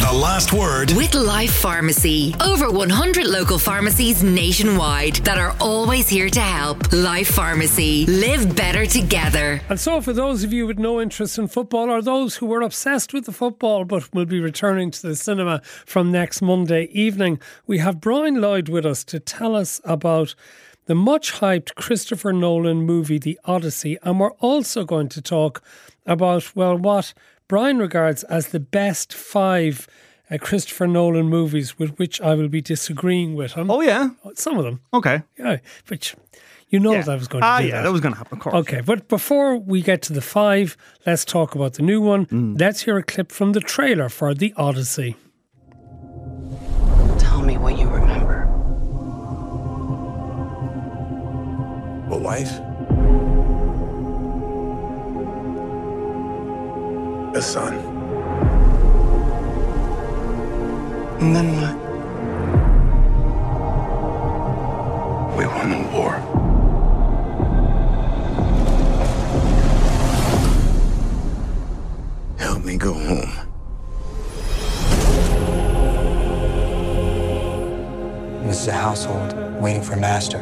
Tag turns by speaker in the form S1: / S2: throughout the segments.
S1: The Last Word
S2: with Life Pharmacy. Over 100 local pharmacies nationwide that are always here to help. Life Pharmacy. Live better together.
S3: And so for those of you with no interest in football, or those who were obsessed with the football but will be returning to the cinema from next Monday evening, we have Brian Lloyd with us to tell us about the much-hyped Christopher Nolan movie, The Odyssey. And we're also going to talk about, well, what Brian regards as the best 5 Christopher Nolan movies with which I will be disagreeing with him.
S4: Oh, yeah?
S3: Some of them.
S4: Okay.
S3: Yeah, but you know that I was going to do that.
S4: That was going to happen, of course.
S3: Okay, but before we get to the 5, let's talk about the new one. Let's hear a clip from the trailer for The Odyssey.
S5: Tell me what you remember.
S6: A wife? A son.
S5: And then what?
S6: We won the war. Help me go home.
S7: This is a household waiting for a master.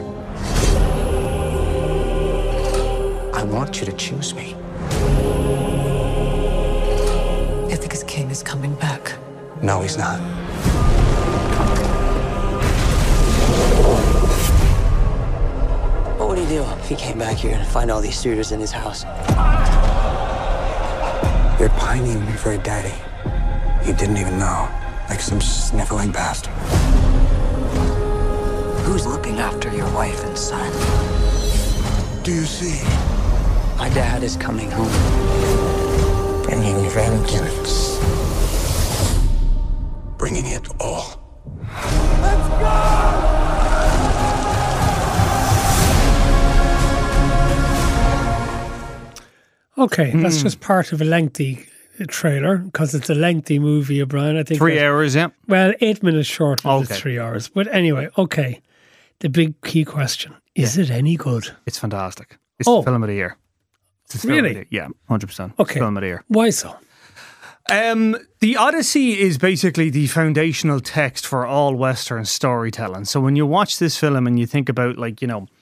S7: I want you to choose me.
S8: Ithaca's king is coming back.
S7: No, he's not.
S5: What would he do if he came back here and find all these suitors in his house?
S7: You're pining for a daddy you didn't even know, like some sniveling bastard.
S5: Who's looking after your wife and son?
S6: Do you see?
S5: My dad is coming home.
S7: Bringing vengeance.
S6: Bringing it all.
S3: Okay, that's just part of a lengthy trailer, because it's a lengthy movie, Brian. I think
S4: 3 hours, yeah.
S3: Well, 8 minutes short of the
S4: Okay.
S3: 3 hours. But anyway, okay. The big key question, is it any good?
S4: It's fantastic. It's the film of the year. It's the film
S3: Really?
S4: of the year. Yeah, 100%.
S3: Okay.
S4: Film of the year.
S3: Why so?
S4: The Odyssey is basically the foundational text for all Western storytelling. So when you watch this film and you think about, like, you know,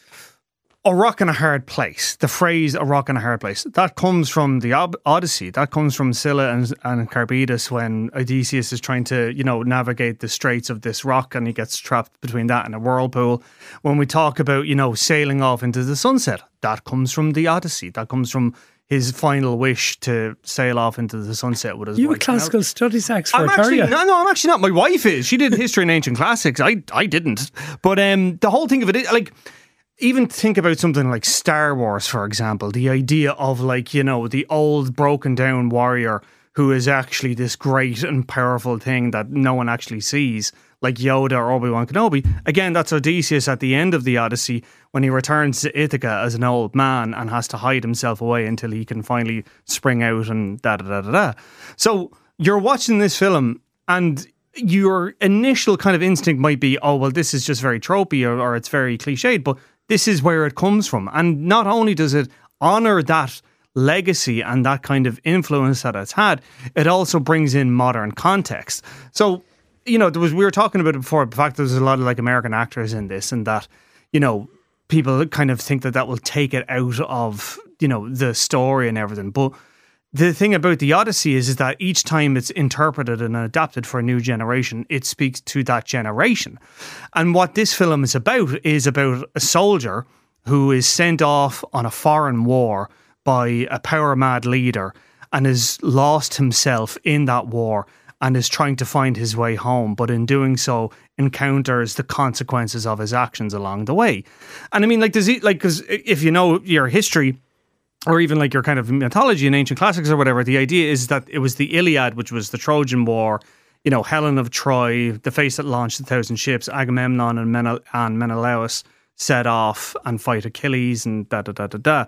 S4: a rock in a hard place, the phrase "a rock in a hard place," that comes from the Odyssey. That comes from Scylla and Charybdis when Odysseus is trying to, you know, navigate the straits of this rock and he gets trapped between that and a whirlpool. When we talk about, you know, sailing off into the sunset, that comes from the Odyssey. That comes from his final wish to sail off into the sunset with his wife.
S3: You a classical studies expert,
S4: I'm
S3: are
S4: actually,
S3: you?
S4: no, I'm actually not. My wife is. She did history and ancient classics. I didn't. But the whole thing of it is, like, even think about something like Star Wars, for example, the idea of, like, you know, the old broken down warrior who is actually this great and powerful thing that no one actually sees, like Yoda or Obi-Wan Kenobi. Again, that's Odysseus at the end of the Odyssey when he returns to Ithaca as an old man and has to hide himself away until he can finally spring out and da-da-da-da-da. So you're watching this film and your initial kind of instinct might be, oh, well, this is just very tropey or it's very cliched, but this is where it comes from. And not only does it honour that legacy and that kind of influence that it's had, it also brings in modern context. So, you know, we were talking about it before, the fact that there's a lot of, like, American actors in this, and that, you know, people kind of think that will take it out of, you know, the story and everything. But the thing about the Odyssey is that each time it's interpreted and adapted for a new generation, it speaks to that generation. And what this film is about a soldier who is sent off on a foreign war by a power-mad leader and has lost himself in that war and is trying to find his way home, but in doing so encounters the consequences of his actions along the way. And I mean, like, because if you know your history, or even like your kind of mythology and ancient classics or whatever, the idea is that it was the Iliad, which was the Trojan War, you know, Helen of Troy, the face that launched 1,000 ships, Agamemnon and Menelaus set off and fight Achilles and da-da-da-da-da.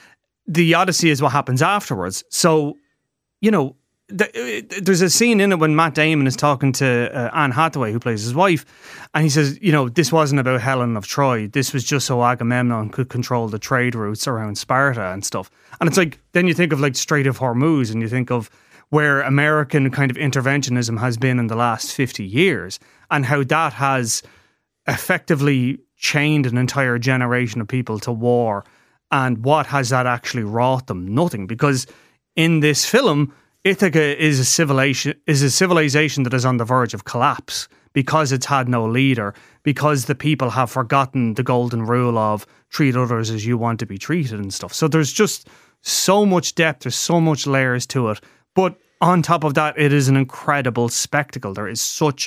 S4: The Odyssey is what happens afterwards. So, you know, there's a scene in it when Matt Damon is talking to Anne Hathaway, who plays his wife, and he says, you know, this wasn't about Helen of Troy. This was just so Agamemnon could control the trade routes around Sparta and stuff. And it's like, then you think of like Strait of Hormuz, and you think of where American kind of interventionism has been in the last 50 years and how that has effectively chained an entire generation of people to war. And what has that actually wrought them? Nothing. Because in this film, Ithaca is a civilization that is on the verge of collapse because it's had no leader, because the people have forgotten the golden rule of treat others as you want to be treated and stuff. So there's just so much depth, there's so much layers to it. But on top of that, it is an incredible spectacle. There is such,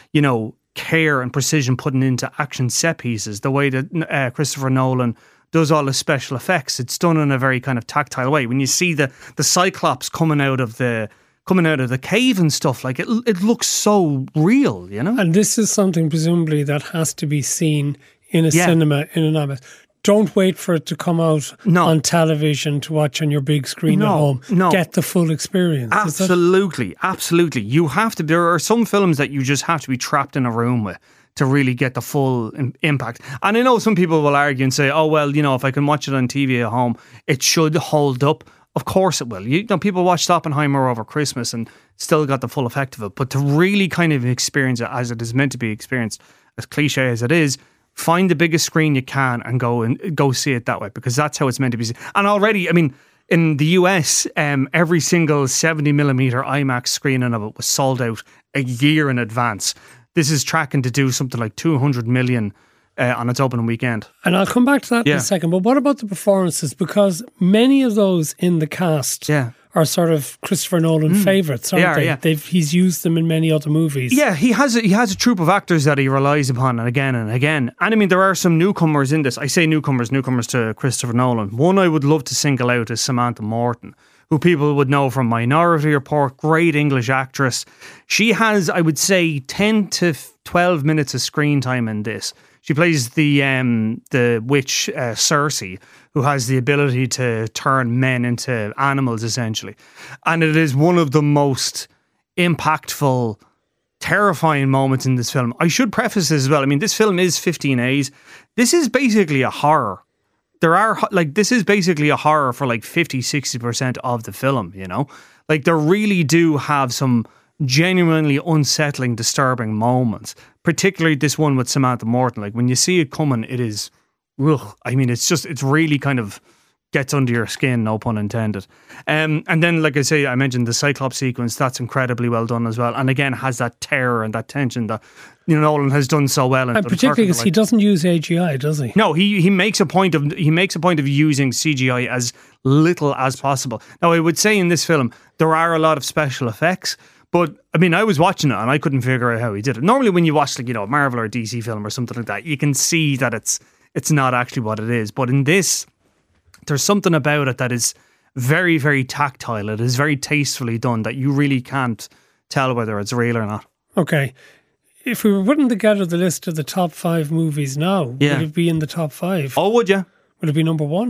S4: care and precision put into action set pieces. The way that Christopher Nolan does all the special effects, it's done in a very kind of tactile way. When you see the Cyclops coming out of the cave and stuff, like it looks so real,
S3: And this is something presumably that has to be seen in a cinema, in an IMAX. Don't wait for it to come out on television to watch on your big screen at home.
S4: No.
S3: Get the full experience.
S4: Absolutely. You have to. There are some films that you just have to be trapped in a room with to really get the full impact. And I know some people will argue and say, oh, well, if I can watch it on TV at home, it should hold up. Of course it will. People watched Oppenheimer over Christmas and still got the full effect of it. But to really kind of experience it as it is meant to be experienced, as cliche as it is, find the biggest screen you can and go see it that way, because that's how it's meant to be. And already, in the US, every single 70mm IMAX screening of it was sold out a year in advance. This is tracking to do something like 200 million on its opening weekend.
S3: And I'll come back to that in a second. But what about the performances? Because many of those in the cast are sort of Christopher Nolan favourites, aren't they?
S4: Yeah.
S3: He's used them in many other movies.
S4: Yeah, he has a troupe of actors that he relies upon again and again. And there are some newcomers in this. I say newcomers to Christopher Nolan. One I would love to single out is Samantha Morton, who people would know from Minority Report, great English actress. She has, I would say, 10 to 12 minutes of screen time in this. She plays the witch Cersei, who has the ability to turn men into animals, essentially. And it is one of the most impactful, terrifying moments in this film. I should preface this as well. This film is 15As. This is basically a horror. This is basically a horror for 50-60% of the film, They really do have some genuinely unsettling, disturbing moments. Particularly this one with Samantha Morton. When you see it coming, it is, it's really kind of gets under your skin, no pun intended. And then, like I say, I mentioned the Cyclops sequence. That's incredibly well done as well. And again, has that terror and that tension that Nolan has done so well.
S3: And particularly because he doesn't use AGI, does he?
S4: No, he makes a point of using CGI as little as possible. Now, I would say in this film there are a lot of special effects. But, I was watching it and I couldn't figure out how he did it. Normally when you watch, a Marvel or a DC film or something like that, you can see that it's not actually what it is. But in this, there's something about it that is very, very tactile. It is very tastefully done that you really can't tell whether it's real or not. Okay.
S3: If we were putting together the list of the top 5 movies now, would it be in the top 5?
S4: Oh, would you?
S3: Would it be number 1?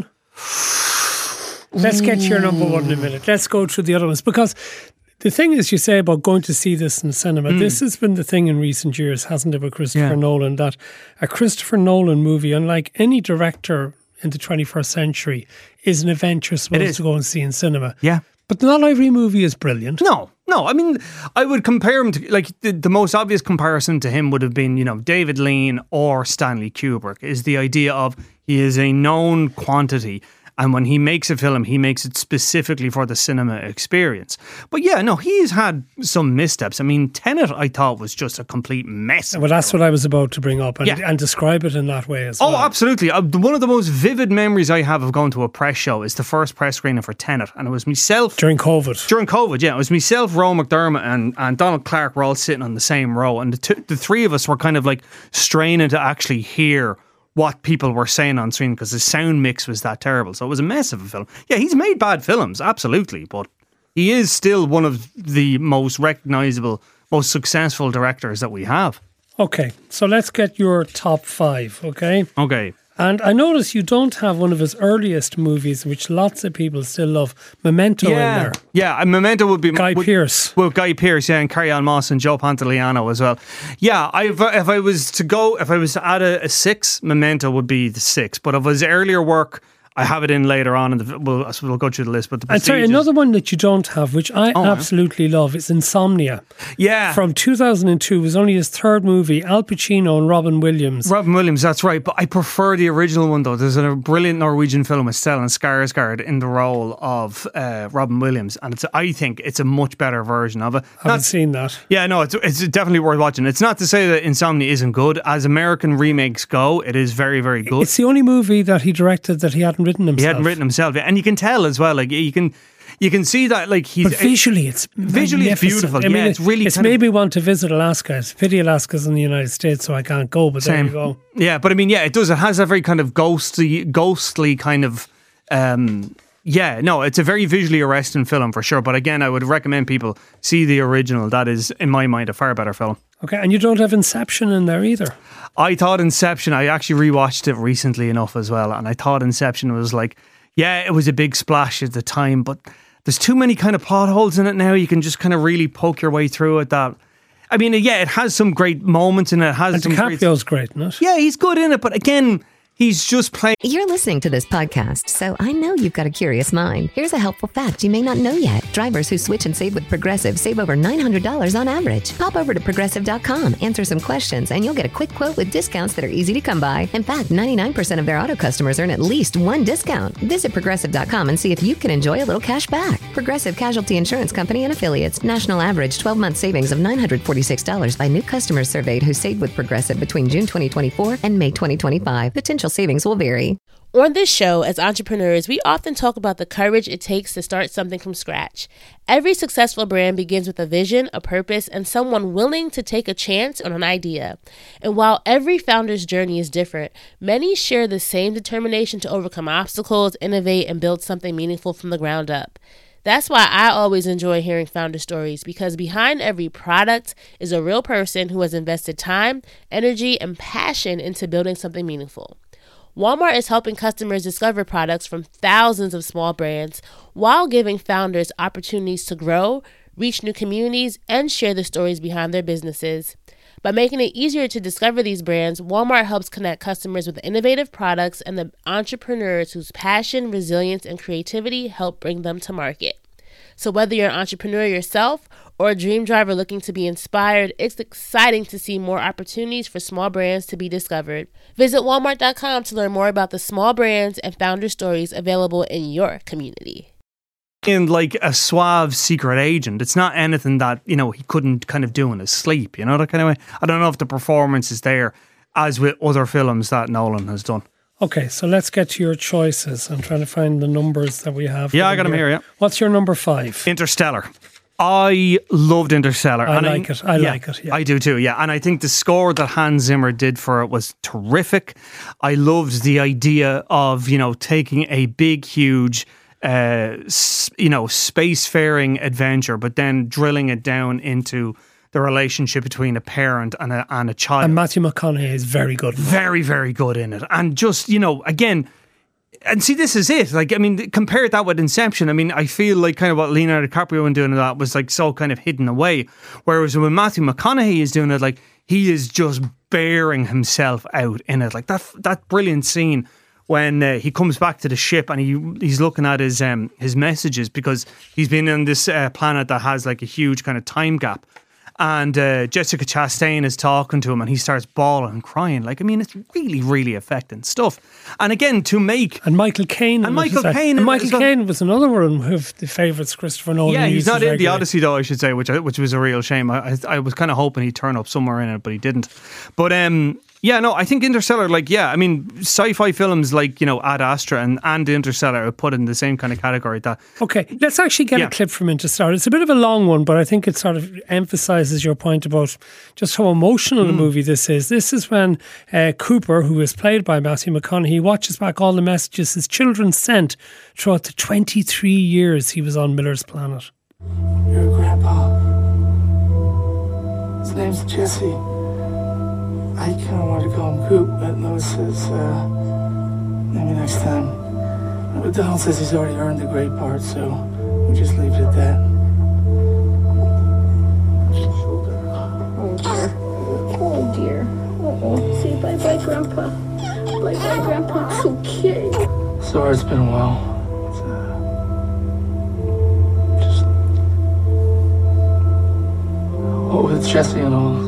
S3: Let's get your number 1 in a minute. Let's go through the other ones, because the thing is, you say about going to see this in cinema, this has been the thing in recent years, hasn't it, with Christopher Nolan, that a Christopher Nolan movie, unlike any director in the 21st century, is an event you're supposed to go and see in cinema.
S4: Yeah.
S3: But not every movie is brilliant.
S4: No. I would compare him to, the most obvious comparison to him would have been, David Lean or Stanley Kubrick, is the idea of he is a known quantity. And when he makes a film, he makes it specifically for the cinema experience. But he's had some missteps. Tenet, I thought, was just a complete mess.
S3: Well, that's what I was about to bring up and describe it in that way as well.
S4: Oh, absolutely. One of the most vivid memories I have of going to a press show is the first press screening for Tenet. And it was myself.
S3: During COVID,
S4: yeah. It was myself, Rowan McDermott and Donald Clark were all sitting on the same row. And the three of us were kind of straining to actually hear what people were saying on screen, because the sound mix was that terrible. So it was a mess of a film. Yeah, he's made bad films, absolutely, but he is still one of the most recognisable, most successful directors that we have.
S3: Okay, so let's get your top 5, okay?
S4: Okay.
S3: And I notice you don't have one of his earliest movies, which lots of people still love, Memento, in there.
S4: Yeah, and Memento would be
S3: Guy Pearce.
S4: Well, Guy Pearce, and Carrie-Anne Moss and Joe Pantoliano as well. Yeah, if I was to add a 6, Memento would be the 6. But of his earlier work, I have it in later on, and we'll go through the list. But the Prestige
S3: another one that you don't have, which I absolutely love, is Insomnia.
S4: Yeah.
S3: From 2002, it was only his third movie, Al Pacino and Robin Williams.
S4: Robin Williams, that's right. But I prefer the original one, though. There's a brilliant Norwegian film with Stellan Skarsgård in the role of Robin Williams, and I think it's a much better version of it.
S3: I haven't seen that.
S4: Yeah, no, it's definitely worth watching. It's not to say that Insomnia isn't good. As American remakes go, it is very, very good.
S3: It's the only movie that he directed that he hadn't written himself.
S4: He hadn't written himself, and you can tell as well. Like you can see that, like he's.
S3: But visually, it's
S4: beautiful.
S3: I mean,
S4: it's really.
S3: It's made me want to visit Alaska. It's a pity Alaska's in the United States, so I can't go. But there you go.
S4: Yeah, but I mean, it does. It has a very kind of ghostly kind of. It's a very visually arresting film for sure. But again, I would recommend people see the original. That is, in my mind, a far better film.
S3: Okay, and you don't have Inception in there either.
S4: I thought Inception, I actually rewatched it recently enough as well, and I thought Inception was like, it was a big splash at the time, but there's too many kind of plot holes in it now. You can just kind of really poke your way through it. I mean, it has some great moments in it.
S3: And DiCaprio's great, isn't it?
S4: Yeah, he's good in it, but again, he's just playing.
S1: You're listening to this podcast, so I know you've got a curious mind. Here's a helpful fact you may not know yet. Drivers who switch and save with Progressive save over $900 on average. Pop over to Progressive.com, answer some questions, and you'll get a quick quote with discounts that are easy to come by. In fact, 99% of their auto customers earn at least one discount. Visit Progressive.com and see if you can enjoy a little cash back. Progressive Casualty Insurance Company and Affiliates. National average 12-month savings of $946 by new customers surveyed who saved with Progressive between June 2024 and May 2025. Potential savings will vary.
S9: On this show, as entrepreneurs, we often talk about the courage it takes to start something from scratch. Every successful brand begins with a vision, a purpose, and someone willing to take a chance on an idea. And while every founder's journey is different, many share the same determination to overcome obstacles, innovate, and build something meaningful from the ground up. That's why I always enjoy hearing founder stories, because behind every product is a real person who has invested time, energy, and passion into building something meaningful. Walmart is helping customers discover products from thousands of small brands while giving founders opportunities to grow, reach new communities, and share the stories behind their businesses. By making it easier to discover these brands, Walmart helps connect customers with innovative products and the entrepreneurs whose passion, resilience, and creativity help bring them to market. So whether you're an entrepreneur yourself or a dream driver looking to be inspired, it's exciting to see more opportunities for small brands to be discovered. Visit Walmart.com to learn more about the small brands and founder stories available in your community.
S4: In like a suave secret agent, it's not anything that, he couldn't kind of do in his sleep, that kind of way. I don't know if the performance is there as with other films that Nolan has done.
S3: Okay, so let's get to your choices. I'm trying to find the numbers that we have.
S4: Yeah, I got them here, yeah.
S3: What's your number 5?
S4: Interstellar. I loved Interstellar.
S3: I like it. I like it. Yeah.
S4: I do too, yeah. And I think the score that Hans Zimmer did for it was terrific. I loved the idea of, taking a big, huge, spacefaring adventure, but then drilling it down into the relationship between a parent and a child.
S3: And Matthew McConaughey is very good.
S4: Very, very good in it. And just, again, and see, this is it. Like, I mean, compare that with Inception. I mean, I feel like kind of what Leonardo DiCaprio was doing that was like so kind of hidden away. Whereas when Matthew McConaughey is doing it, like he is just bearing himself out in it. Like that brilliant scene when he comes back to the ship and he's looking at his messages, because he's been on this planet that has like a huge kind of time gap. And Jessica Chastain is talking to him and he starts bawling and crying. Like, I mean, it's really, really affecting stuff. And again, to make...
S3: And Michael Caine.
S4: And Michael Caine
S3: was another one of the favourites Christopher Nolan.
S4: Yeah, he's not in the Odyssey though, I should say, which was a real shame. I was kind of hoping he'd turn up somewhere in it, but he didn't. But I think Interstellar, sci-fi films like, Ad Astra and Interstellar are put in the same kind of category.
S3: Okay, let's actually get a clip from Interstellar. It's a bit of a long one, but I think it sort of emphasises your point about just how emotional a movie this is. This is when Cooper, who is played by Matthew McConaughey, watches back all the messages his children sent throughout the 23 years he was on Miller's Planet.
S10: Your grandpa. His name's Jesse. I kind of wanted to call him Coop, but Lois says, maybe next time. But Donald says he's already earned the great part, so we just leave it at that.
S11: Oh dear. Oh dear. Uh-oh. Say bye-bye, Grandpa. Bye-bye, Grandpa. It's okay.
S10: So sorry it's been a while. Just what with Jesse and all.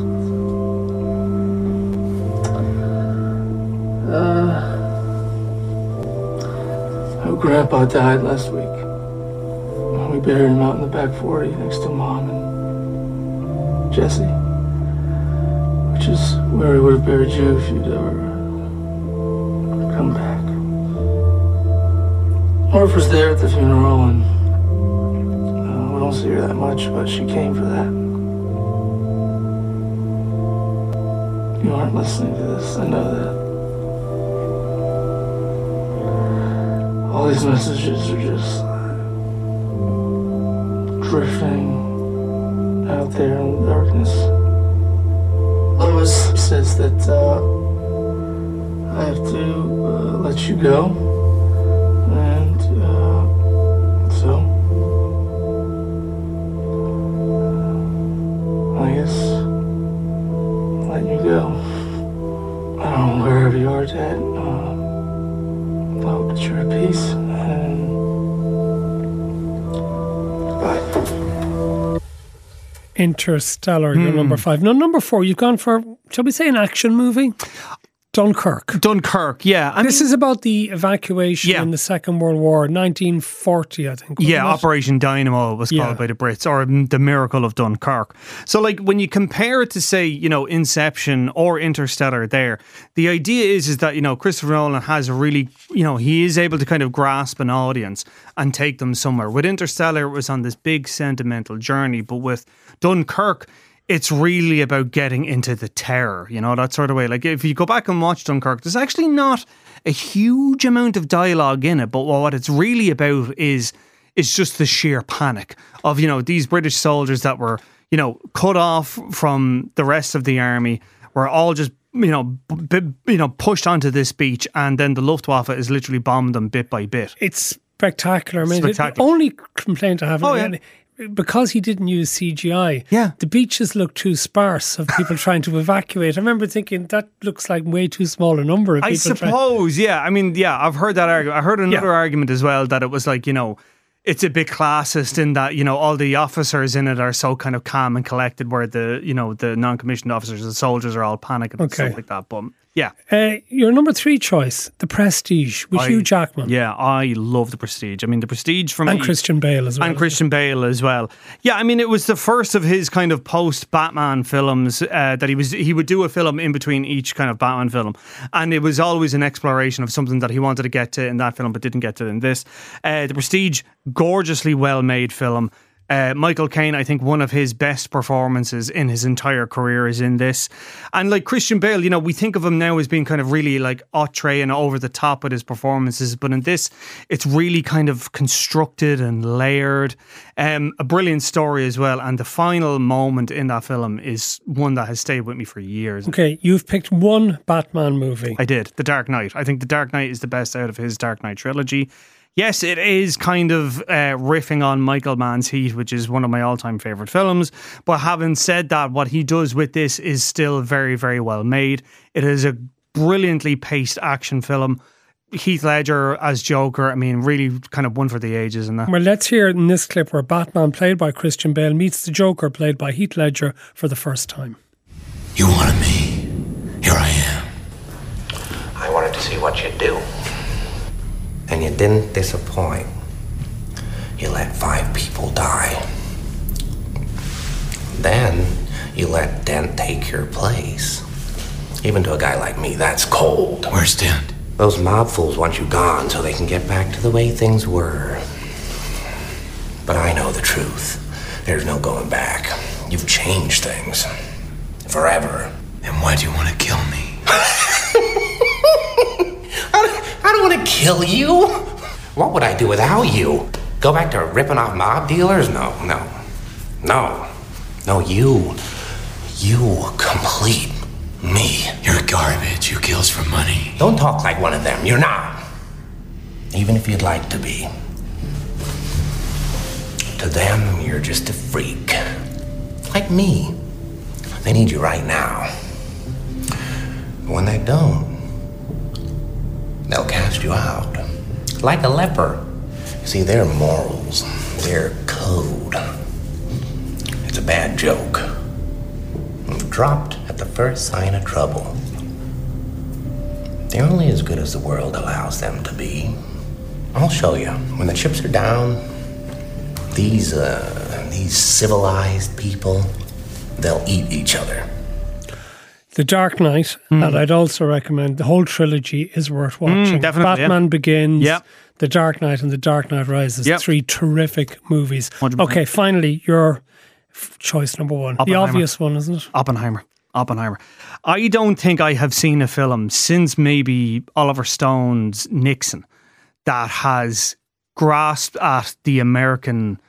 S10: Grandpa died last week. We buried him out in the back 40 next to Mom and Jesse, which is where we would have buried you if you'd ever come back. Orph was there at the funeral, and we don't see her that much, but she came for that. You aren't listening to this, I know that. All these messages are just drifting out there in the darkness. Lois says that I have to let you go, and so I guess let you go. I don't know, wherever you are, Dad. I hope that you're at peace, and bye.
S3: Interstellar, you're number 5. No, number 4, you've gone for, shall we say, an action movie? Dunkirk,
S4: yeah.
S3: This is about the evacuation in the Second World War, 1940, I think.
S4: Yeah, Operation Dynamo was called by the Brits, or The Miracle of Dunkirk. So, like, when you compare it to, say, you know, Inception or Interstellar there, the idea is that, you know, Christopher Nolan has a really, you know, he is able to kind of grasp an audience and take them somewhere. With Interstellar, it was on this big sentimental journey, but with Dunkirk, it's really about getting into the terror, you know, that sort of way. Like, if you go back and watch Dunkirk, there's actually not a huge amount of dialogue in it, but what it's really about is just the sheer panic of, you know, these British soldiers that were, you know, cut off from the rest of the army, were all just, you know, pushed onto this beach, and then the Luftwaffe is literally bombed them bit by bit.
S3: It's spectacular. I mean, the only complaint I have because he didn't use CGI, the beaches look too sparse of people trying to evacuate. I remember thinking that looks like way too small a number of people.
S4: I suppose, I mean, I've heard that argument. I heard another argument as well, that it was like, you know, it's a bit classist in that, you know, all the officers in it are so kind of calm and collected, where the, you know, the non-commissioned officers and soldiers are all panicking and stuff like that. But yeah.
S3: Your number 3 choice, The Prestige, with Hugh Jackman.
S4: Yeah, I love The Prestige. I mean, The Prestige for me.
S3: And Christian Bale as well.
S4: And Christian Bale as well. Yeah, I mean, it was the first of his kind of post-Batman films that he would do a film in between each kind of Batman film. And it was always an exploration of something that he wanted to get to in that film but didn't get to in this. The Prestige, gorgeously well-made film. Michael Caine, I think one of his best performances in his entire career is in this. And like Christian Bale, you know, we think of him now as being kind of really like outre and over the top with his performances, but in this, it's really kind of constructed and layered. A brilliant story as well, and the final moment in that film is one that has stayed with me for years.
S3: Okay, you've picked one Batman movie.
S4: I did, The Dark Knight. I think The Dark Knight is the best out of his Dark Knight trilogy. Yes, it is kind of riffing on Michael Mann's Heat, which is one of my all-time favourite films. But having said that, what he does with this is still very, very well made. It is a brilliantly paced action film. Heath Ledger as Joker, I mean, really kind of one for the ages. And that.
S3: Well, let's hear in this clip where Batman, played by Christian Bale, meets the Joker, played by Heath Ledger, for the first time.
S12: You wanted me. Here I am.
S13: I wanted to see what you'd do. And you didn't disappoint. You let 5 people die. Then you let Dent take your place. Even to a guy like me, that's cold.
S12: Where's Dent?
S13: Those mob fools want you gone so they can get back to the way things were. But I know the truth. There's no going back. You've changed things. Forever.
S12: Then why do you want to kill me?
S13: I don't want to kill you. What would I do without you? Go back to ripping off mob dealers? No. You complete me.
S12: You're garbage. Who kills for money?
S13: Don't talk like one of them. You're not. Even if you'd like to be. To them, you're just a freak. Like me. They need you right now. But when they don't, they'll cast you out. like a leper. See, their morals, their code, it's a bad joke. Dropped at the first sign of trouble. They're only as good as the world allows them to be. I'll show you. When the chips are down, these civilized people, they'll eat each other.
S3: The Dark Knight, and I'd also recommend the whole trilogy is worth watching.
S4: Definitely,
S3: Batman Begins, The Dark Knight, and The Dark Knight Rises. 3 terrific movies. 100%. Okay, finally, your choice number one. The obvious one, isn't it?
S4: Oppenheimer. I don't think I have seen a film since maybe Oliver Stone's Nixon that has grasped at the American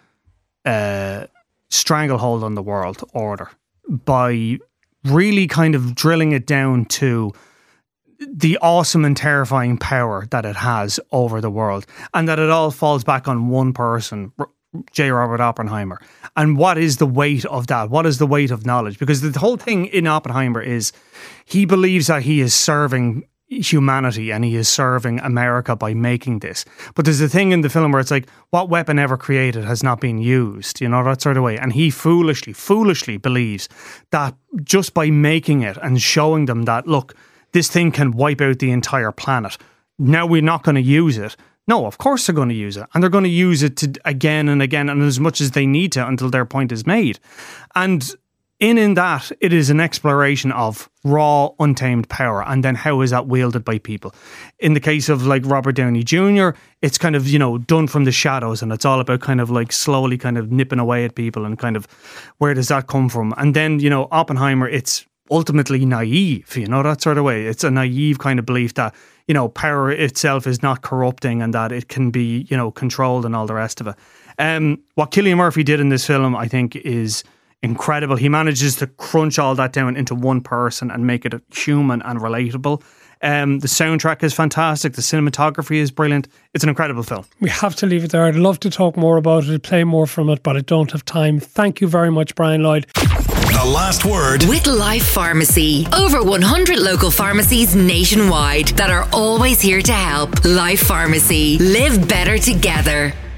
S4: stranglehold on the world order by really kind of drilling it down to the awesome and terrifying power that it has over the world, and that it all falls back on one person, J. Robert Oppenheimer. And what is the weight of that? What is the weight of knowledge? Because the whole thing in Oppenheimer is he believes that he is serving humanity and he is serving America by making this. But there's a thing in the film where it's like, what weapon ever created has not been used, that sort of way. And he foolishly believes that just by making it and showing them that, look, this thing can wipe out the entire planet, now we're not going to use it. No, of course they're going to use it. And they're going to use it to again and again and as much as they need to until their point is made. And in that, it is an exploration of raw, untamed power, and then how is that wielded by people. In the case of like Robert Downey Jr., it's kind of, done from the shadows, and it's all about kind of like slowly kind of nipping away at people and kind of where does that come from. And then, Oppenheimer, it's ultimately naive, that sort of way. It's a naive kind of belief that, power itself is not corrupting and that it can be, controlled and all the rest of it. What Cillian Murphy did in this film, I think, is incredible. He manages to crunch all that down into one person and make it human and relatable. The soundtrack is fantastic. The cinematography is brilliant. It's an incredible film.
S3: We have to leave it there. I'd love to talk more about it, play more from it, but I don't have time. Thank you very much, Brian Lloyd.
S2: The last word with Life Pharmacy. Over 100 local pharmacies nationwide that are always here to help. Life Pharmacy. Live better together.